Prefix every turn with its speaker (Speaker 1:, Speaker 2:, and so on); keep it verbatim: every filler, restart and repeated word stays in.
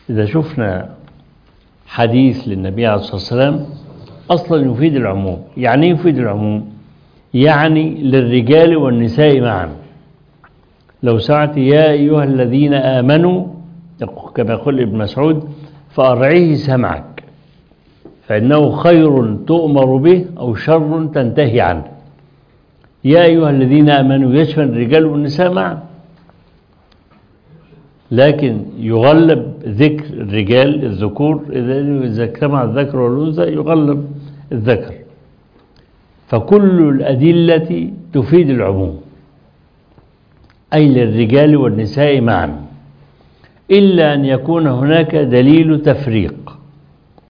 Speaker 1: إذا شفنا حديث للنبي عليه الصلاة والسلام أصلا يفيد العموم. يعني إيه يفيد العموم؟ يعني للرجال والنساء معا. لو سمعت يا أيها الذين آمنوا كما يقول ابن مسعود فأرعيه سمعك، فإنه خير تؤمر به أو شر تنتهي عنه. يا أيها الذين آمنوا يشمل الرجال والنساء معا، لكن يغلب ذكر الرجال الذكور، إذا اجتمع الذكر والأنثى يغلب الذكر. فكل الأدلة تفيد العموم، أي للرجال والنساء معا، إلا أن يكون هناك دليل تفريق.